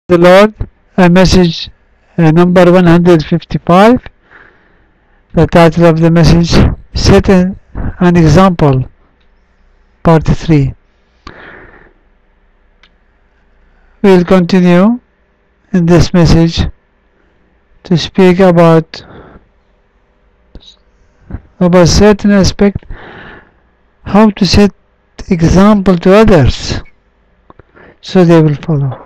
the Lord, a message number 155. The title of the message, Set an Example, Part 3. We will continue in this message to speak about certain aspect, how to set example to others so they will follow.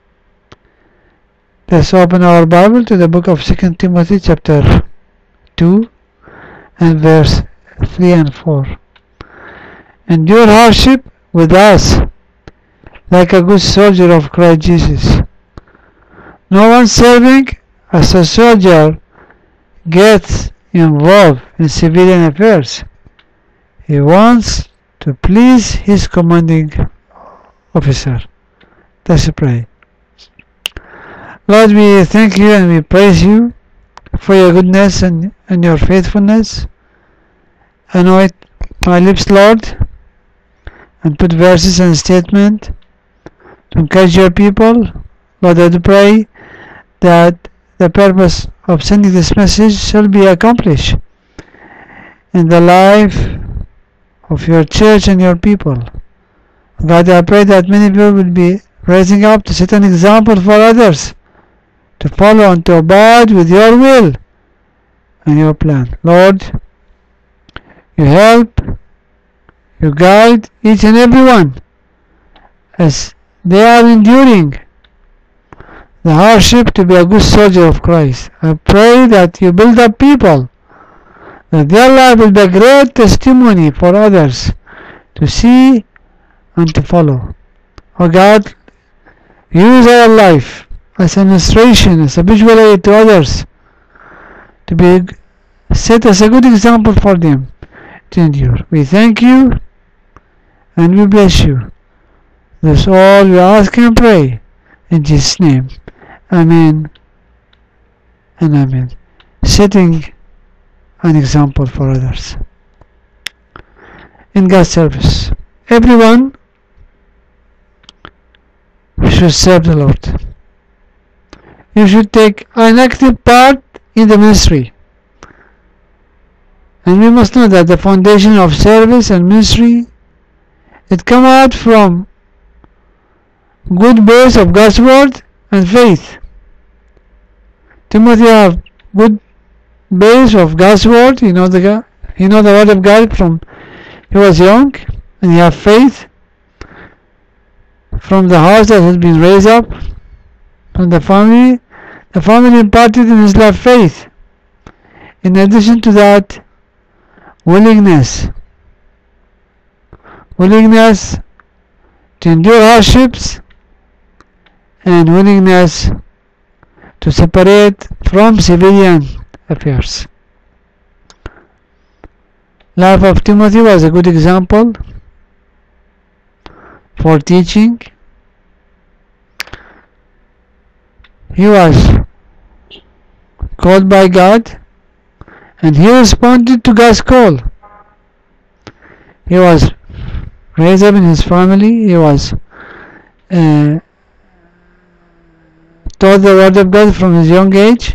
Let's open our Bible to the book of 2 Timothy chapter 2 and verse 3 and 4. Endure hardship with us like a good soldier of Christ Jesus. No one serving as a soldier gets involved in civilian affairs. He wants to please his commanding officer. Let's pray. Lord, we thank you and we praise you for your goodness and your faithfulness. Anoint my lips, Lord, and put verses and statements to encourage your people. Lord, I do pray that the purpose of sending this message shall be accomplished in the life of your church and your people. God, I pray that many people will be rising up to set an example for others, to follow and to abide with your will and your plan. Lord, you help, you guide each and every one as they are enduring the hardship to be a good soldier of Christ. I pray that you build up people, that their life will be a great testimony for others to see and to follow. Oh God, use our life as an illustration, as a visual aid to others, to be set as a good example for them to endure. We thank you and we bless you. That's all we ask and pray in Jesus' name. Amen and amen. Setting an example for others in God's service. Everyone should serve the Lord. You should take an active part in the ministry. And we must know that the foundation of service and ministry, it comes out from good base of God's word and faith. Timothy have good base of God's word. He know the word of God from he was young, and he have faith from the house that has been raised up, from the family. The family imparted in his life faith. In addition to that, willingness to endure hardships and willingness to separate from civilian affairs. Life of Timothy was a good example for teaching. He was called by God and he responded to God's call. He was raised up in his family. He was taught the word of God from his young age.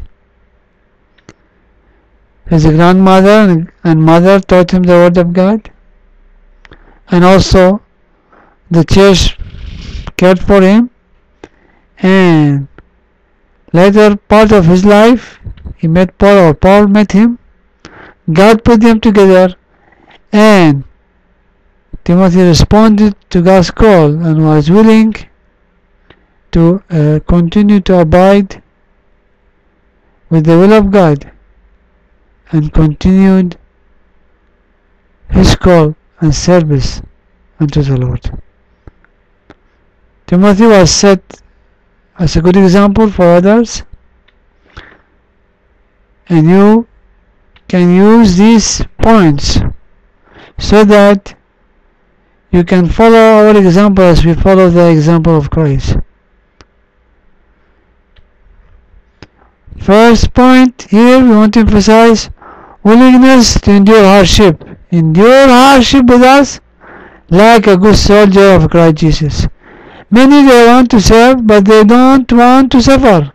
His grandmother and mother taught him the word of God, and also the church cared for him. And later part of his life, he met Paul, or Paul met him. God put them together, and Timothy responded to God's call and was willing to continue to abide with the will of God, and continued his call and service unto the Lord. Timothy was set as a good example for others, and you can use these points so that you can follow our example as we follow the example of Christ. First point here, we want to emphasize willingness to endure hardship. Endure hardship with us like a good soldier of Christ Jesus. Many they want to serve, but they don't want to suffer.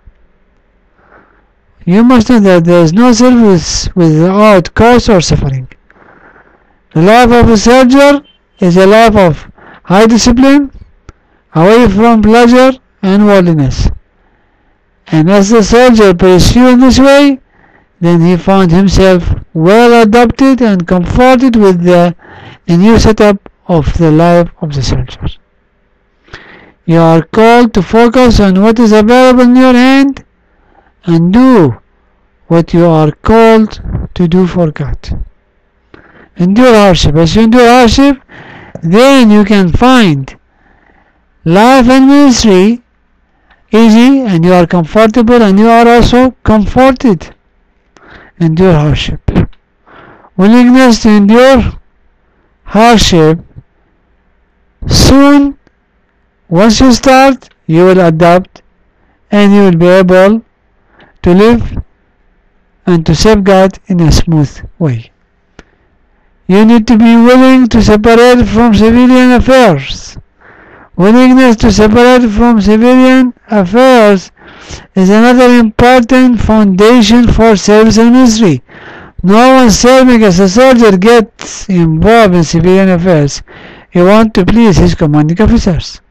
You must know that there is no service without cost or suffering. The life of a soldier is a life of high discipline, away from pleasure and worldliness. And as the soldier pursued in this way, then he found himself well adapted and comforted with the new setup of the life of the soldier. You are called to focus on what is available in your hand and do what you are called to do for God. Endure hardship. As you endure hardship, then you can find life and ministry easy, and you are comfortable, and you are also comforted. Endure hardship. Willingness to endure hardship. Soon, once you start, you will adapt, and you will be able to live and to serve God in a smooth way. You need to be willing to separate from civilian affairs. Willingness to separate from civilian affairs is another important foundation for service and ministry. No one serving as a soldier gets involved in civilian affairs. He wants to please his commanding officers.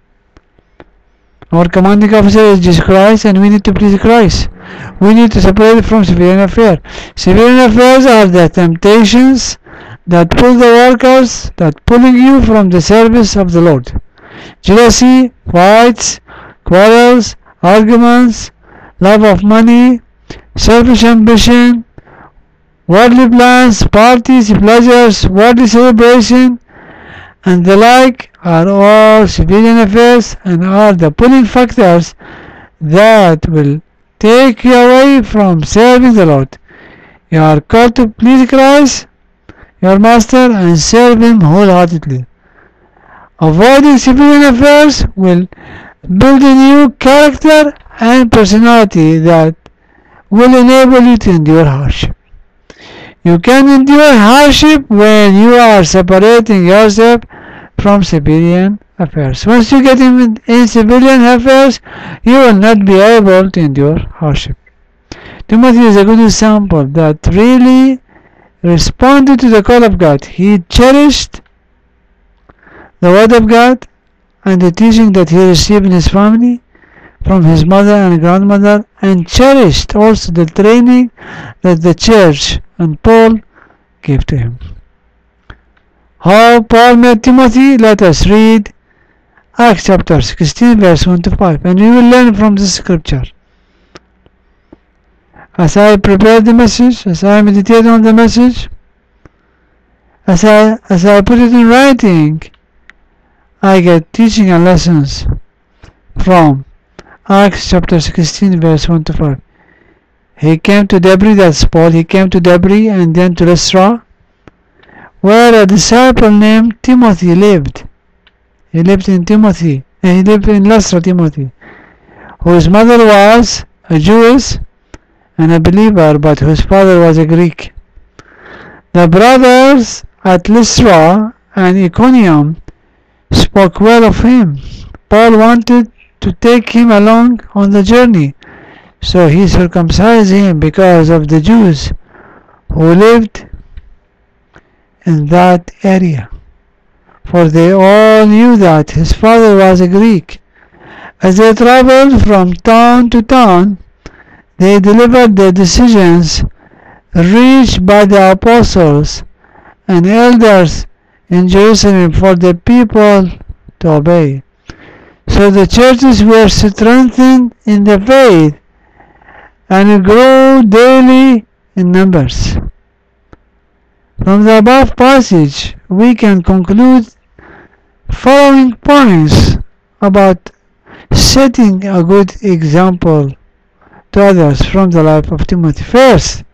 Our commanding officer is Jesus Christ, and we need to please Christ. We need to separate from civilian affairs. Civilian affairs are the temptations that pull the workers, that pulling you from the service of the Lord. Jealousy, fights, quarrels, arguments, love of money, selfish ambition, worldly plans, parties, pleasures, worldly celebration, and the like are all civilian affairs and are the pulling factors that will take you away from serving the Lord. You are called to please Christ, your Master, and serve Him wholeheartedly. Avoiding civilian affairs will build in you character and personality that will enable you to endure hardship. You can endure hardship when you are separating yourself from civilian affairs. Once you get in civilian affairs, you will not be able to endure hardship. Timothy is a good example that really responded to the call of God. He cherished the word of God and the teaching that he received in his family from his mother and grandmother, and cherished also the training that the church and Paul gave to him. How Paul met Timothy? Let us read Acts chapter 16 verse 1 to 5, and we will learn from this scripture. As I prepare the message, as I meditate on the message, as I put it in writing, I get teaching and lessons from Acts chapter 16 verse 1 to 5. He came to Derbe, that's Paul, he came to Derbe and then to Lystra, where a disciple named Timothy lived. He lived in Lystra, Timothy, whose mother was a Jewess and a believer, but whose father was a Greek. The brothers at Lystra and Iconium spoke well of him. Paul wanted to take him along on the journey, so he circumcised him because of the Jews who lived in that area, for they all knew that his father was a Greek. As they traveled from town to town, they delivered the decisions reached by the apostles and elders in Jerusalem for the people to obey. So the churches were strengthened in the faith and grew daily in numbers. From the above passage, we can conclude following points about setting a good example to others from the life of Timothy. First,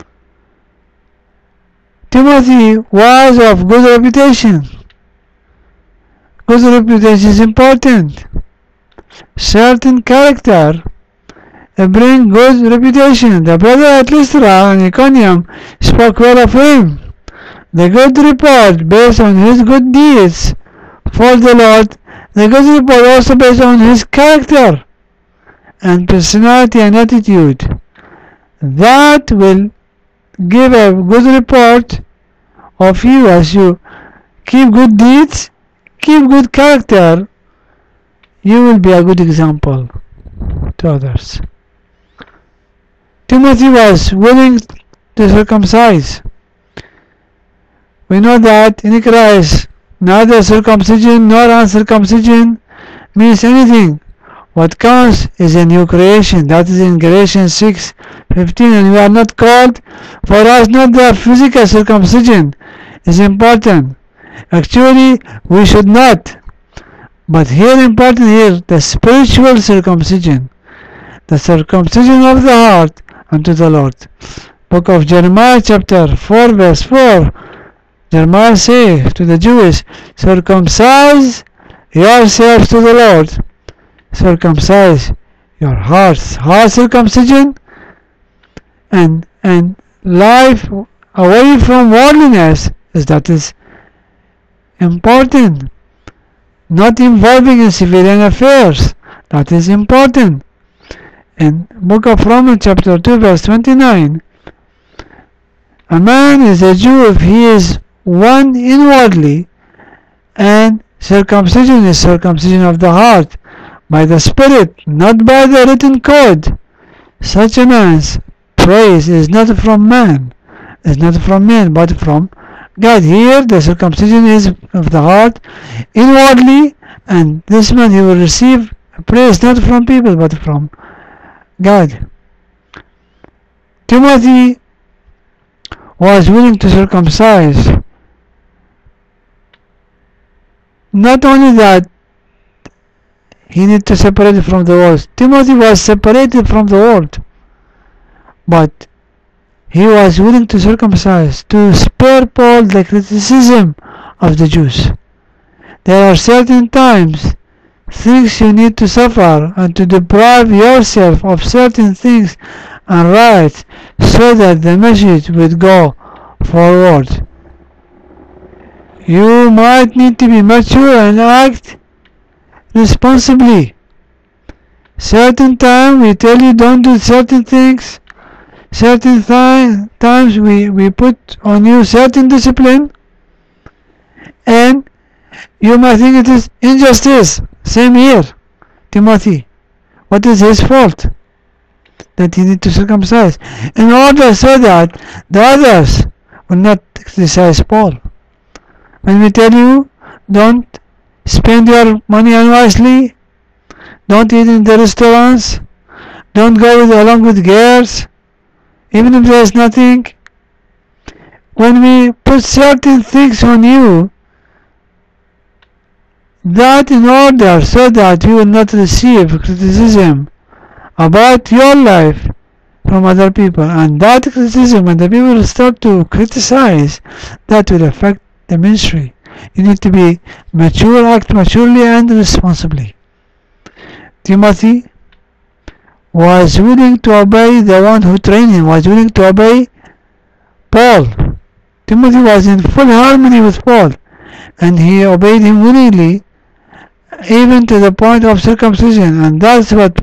Timothy was of good reputation. Good reputation is important. Certain character bring good reputation. The brother at Lystra and Iconium spoke well of him. The good report based on his good deeds for the Lord The good report also based on his character and personality and attitude. That will give a good report of you as you keep good deeds, keep good character. You will be a good example to others. Timothy was willing to circumcise. We know that in Christ neither circumcision nor uncircumcision means anything. What counts is a new creation. That is in Galatians 6:15, and we are not called. For us, not the physical circumcision is important. Actually, we should not. But here important here, the spiritual circumcision, the circumcision of the heart unto the Lord. Book of Jeremiah chapter 4 verse 4. Jeremiah says to the Jews, circumcise yourselves to the Lord. Circumcise your hearts. Heart circumcision and life away from worldliness that is important. Not involving in civilian affairs, that is important. In book of Romans chapter 2 verse 29, a man is a Jew if he is one inwardly, and circumcision is circumcision of the heart by the Spirit, not by the written code. Such a man's praise is not from man, but from God. Here the circumcision is of the heart inwardly, and this man he will receive praise not from people but from God. Timothy was willing to circumcise. Not only that, he needed to separate it from the world. Timothy was separated from the world, but he was willing to circumcise to spare Paul the criticism of the Jews. There are certain times, things you need to suffer and to deprive yourself of certain things and rights so that the message would go forward. You might need to be mature and act responsibly. Certain time we tell you don't do certain things. Certain times we put on you certain discipline, and you might think it is injustice. Same here, Timothy. What is his fault? That he need to circumcise in order so that the others will not criticize Paul. When we tell you don't spend your money unwisely, don't eat in the restaurants, don't go along with girls, even if there is nothing. When we put certain things on you, that in order so that you will not receive criticism about your life from other people, and that criticism, when the people start to criticize, that will affect the ministry. You need to be mature, act maturely and responsibly. Timothy was willing to obey the one who trained him, was willing to obey Paul. Timothy was in full harmony with Paul, and he obeyed him willingly, even to the point of circumcision. And that's what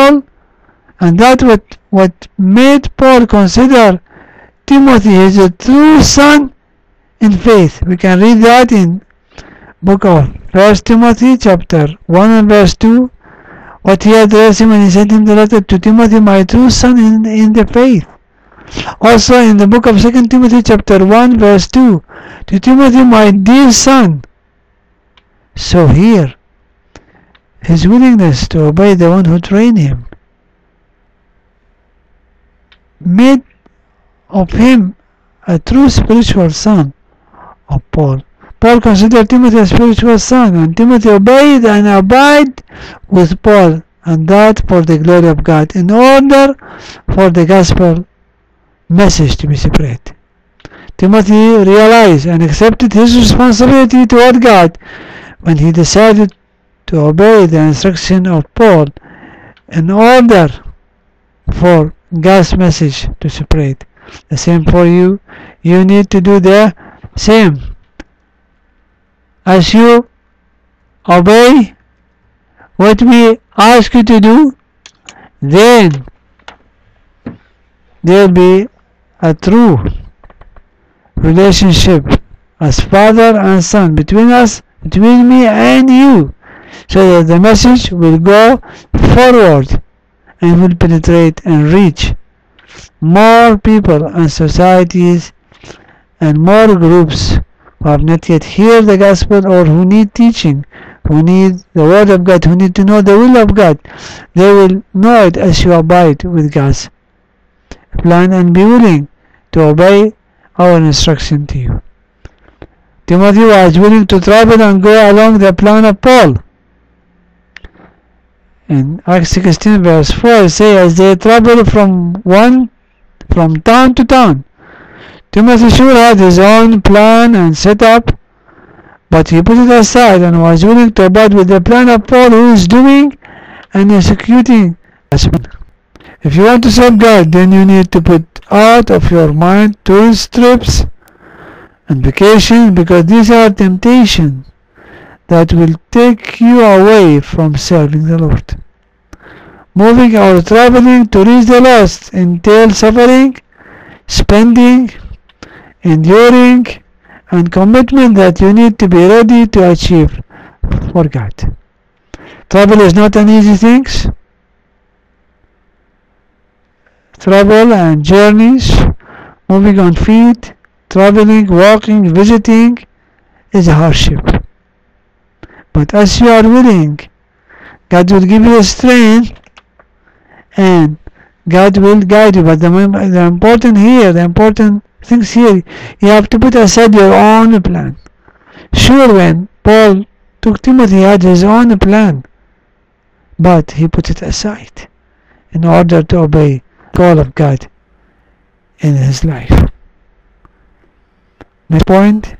what made Paul consider Timothy as a true son in faith. We can read that in book of 1 Timothy chapter 1 and verse 2. What he addressed him when he sent him the letter to Timothy, my true son in the faith. Also in the book of 2 Timothy chapter 1 verse 2, to Timothy, my dear son. So here, his willingness to obey the one who trained him made of him a true spiritual son of Paul. Paul considered Timothy a spiritual son, and Timothy obeyed and abided with Paul, and that for the glory of God, in order for the gospel message to be spread. Timothy realized and accepted his responsibility toward God when he decided to obey the instruction of Paul in order for God's message to spread. The same for you. You need to do the same. As you obey what we ask you to do, then there will be a true relationship as father and son between us, between me and you, so that the message will go forward and will penetrate and reach more people and societies and more groups who have not yet heard the gospel or who need teaching, who need the word of God, who need to know the will of God. They will know it as you abide with God's plan and be willing to obey our instruction to you. Timothy was willing to travel and go along the plan of Paul. In Acts 16 verse 4 it says, as they traveled from town to town, Timothy sure had his own plan and setup, but he put it aside and was willing to abide with the plan of Paul, who is doing and executing. If you want to serve God, then you need to put out of your mind tourist trips and vacations, because these are temptations that will take you away from serving the Lord. Moving or traveling to reach the lost entails suffering, spending, enduring, and commitment that you need to be ready to achieve for God. Travel is not an easy thing. Travel and journeys, moving on feet, traveling, walking, visiting is a hardship. But as you are willing, God will give you strength and God will guide you. But the important things here, you have to put aside your own plan. Sure, when Paul took Timothy, he had his own plan, but he put it aside in order to obey the call of God in his life. Next point,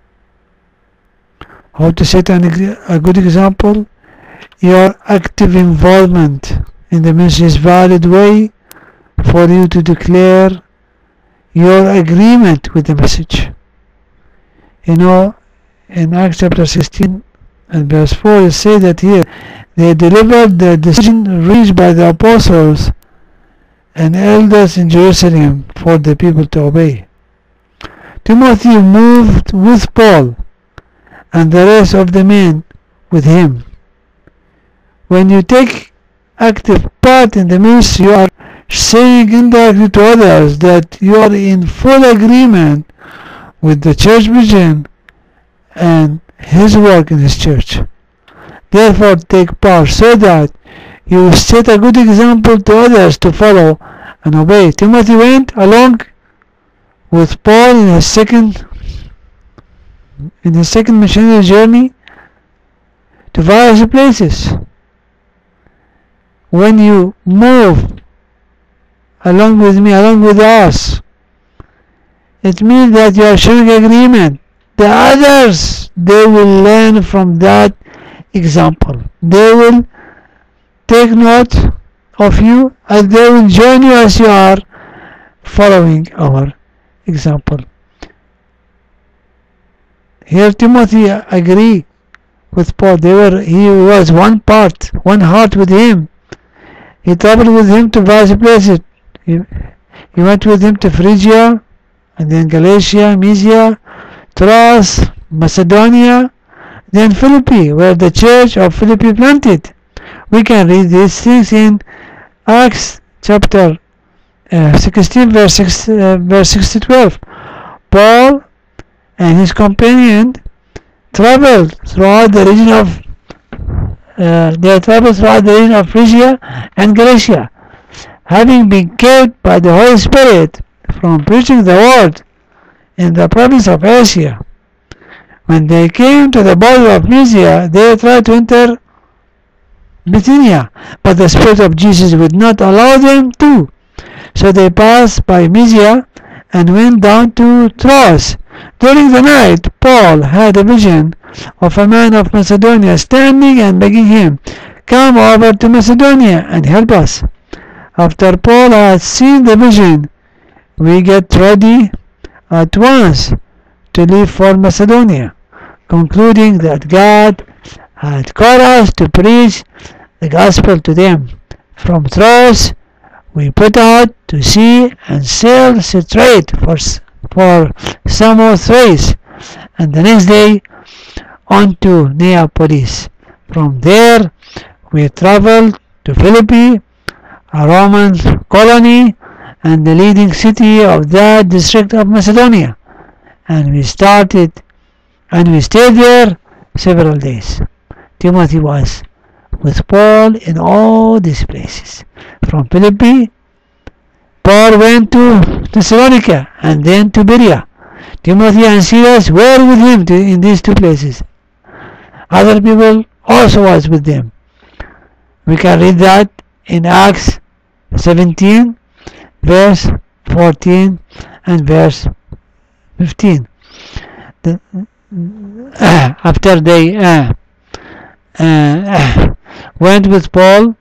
how to set a good example. Your active involvement in the ministry is a valid way for you to declare your agreement with the message. You know, in Acts chapter 16 and verse 4 it says that here they delivered the decision reached by the apostles and elders in Jerusalem for the people to obey. Timothy moved with Paul and the rest of the men with him. When you take active part in the ministry, you are saying indirectly to others that you are in full agreement with the church vision and his work in his church. Therefore, take part so that you set a good example to others to follow and obey. Timothy went along with Paul in his second missionary journey to various places. When you move along with me, along with us, it means that you are showing agreement. The others, they will learn from that example. They will take note of you and they will join you as you are following our example. Here Timothy agreed with Paul. He was one heart with him. He traveled with him to various places. He went with him to Phrygia, and then Galatia, Mysia, Troas, Macedonia, then Philippi, where the church of Philippi planted. We can read these things in Acts chapter 16 verse 6 to 12. Paul and his companion traveled throughout the region of Phrygia and Galatia, having been kept by the Holy Spirit from preaching the word in the province of Asia. When they came to the border of Mysia, they tried to enter Bithynia, but the Spirit of Jesus would not allow them to. So they passed by Mysia and went down to Troas. During the night, Paul had a vision of a man of Macedonia standing and begging him, "Come over to Macedonia and help us." After Paul had seen the vision, we get ready at once to leave for Macedonia, concluding that God had called us to preach the gospel to them. From Troas we put out to sea and sailed straight for Samothrace, and the next day on to Neapolis. From there we travelled to Philippi, a Roman colony and the leading city of that district of Macedonia, and we stayed there several days. Timothy was with Paul in all these places. From Philippi, Paul went to Thessalonica and then to Berea. Timothy and Silas were with him in these two places. Other people also was with them. We can read that in Acts 17, verse 14 and verse 15. After they went with Paul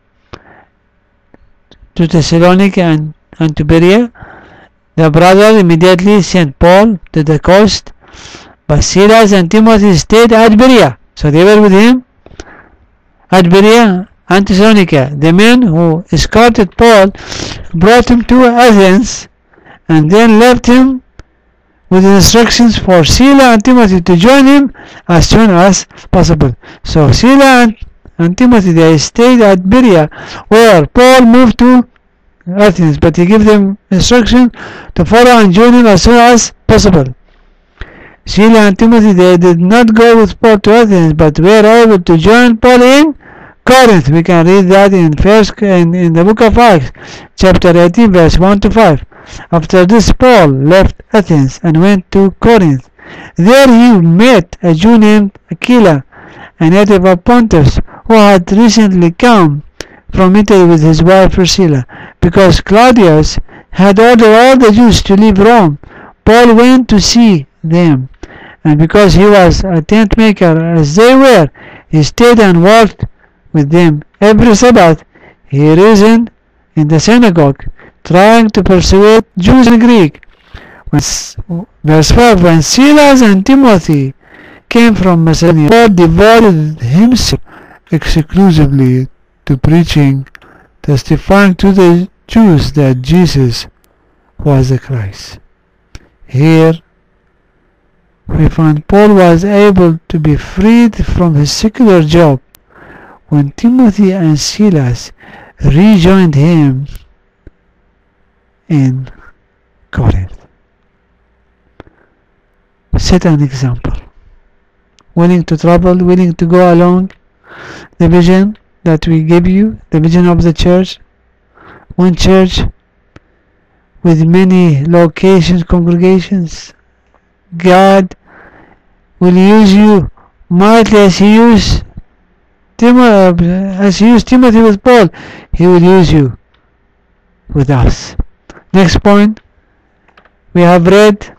to Thessalonica and to Berea, the brother immediately sent Paul to the coast, but Silas and Timothy stayed at Berea. So they were with him at Berea and Thessalonica. The men who escorted Paul brought him to Athens and then left him with instructions for Silas and Timothy to join him as soon as possible. So Silas and Timothy, they stayed at Berea, where Paul moved to Athens, but he gave them instruction to follow and join him as soon as possible. Silas and Timothy, they did not go with Paul to Athens, but were able to join Paul in Corinth. We can read that in the book of Acts, chapter 18, verse 1 to 5. After this, Paul left Athens and went to Corinth. There he met a Jew named Aquila, a native of Pontus, who had recently come from Italy with his wife Priscilla. Because Claudius had ordered all the Jews to leave Rome, Paul went to see them, and because he was a tent maker as they were, he stayed and worked with them. Every Sabbath he reasoned in the synagogue, trying to persuade Jews and Greek. Verse 5, when Silas and Timothy came from Macedonia, Paul devoted himself exclusively to preaching, testifying to the Jews that Jesus was the Christ. Here we find Paul was able to be freed from his secular job when Timothy and Silas rejoined him in Corinth. Set an example. Willing to travel, willing to go along the vision that we give you, the vision of the church. One church with many locations, congregations. God will use you mightily as He used Timothy with Paul. He will use you with us. Next point, we have read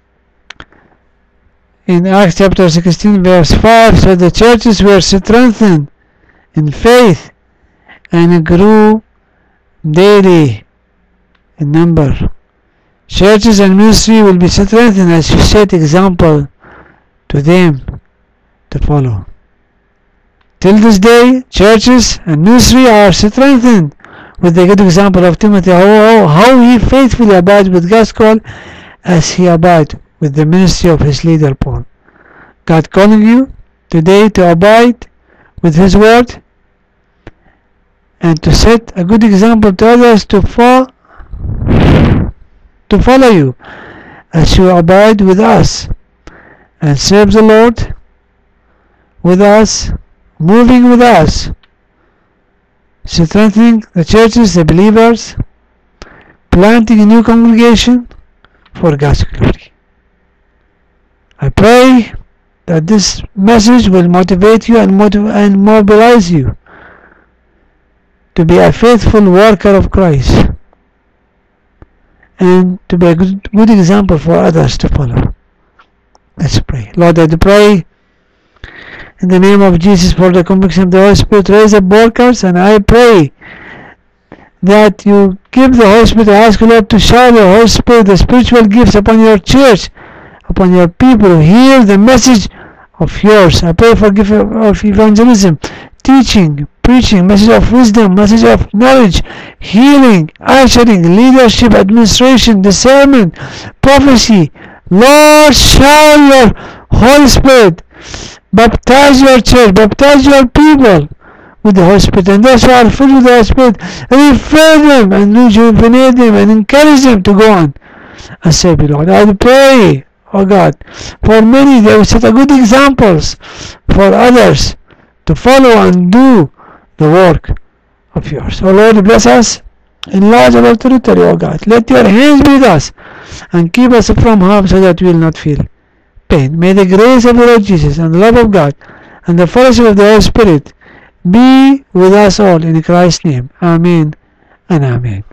in Acts chapter 16 verse 5, so the churches were strengthened in faith and grew daily in number. Churches and ministry will be strengthened as you set example to them to follow. Till this day, churches and ministry are strengthened with the good example of Timothy, how he faithfully abides with God's call as he abides with the ministry of his leader Paul. God calling you today to abide with His word and to set a good example to others to follow you as you abide with us and serve the Lord with us, moving with us, strengthening the churches, the believers, planting a new congregation for God's glory. I pray that this message will motivate you and mobilize you to be a faithful worker of Christ and to be a good example for others to follow. Let's pray. Lord, I pray in the name of Jesus for the conviction of the Holy Spirit. Raise up workers, and I pray that you give the Holy Spirit. I ask you, Lord, to shower the Holy Spirit, the spiritual gifts upon your church, upon your people who hear the message of yours. I pray for gift of evangelism, teaching, preaching, message of wisdom, message of knowledge, healing, ushering, leadership, administration, discernment, prophecy. Lord, shower your Holy Spirit. Baptize your church, baptize your people with the Holy Spirit, and those who are filled with the Holy Spirit, refill them and rejuvenate them and encourage them to go on and serve you, Lord. I pray, oh God, for many they will set a good examples for others to follow and do the work of yours. Oh Lord, bless us, enlarge our territory, oh God. Let your hands be with us and keep us from harm so that we will not feel pain. May the grace of the Lord Jesus and the love of God and the fellowship of the Holy Spirit be with us all in Christ's name. Amen and amen.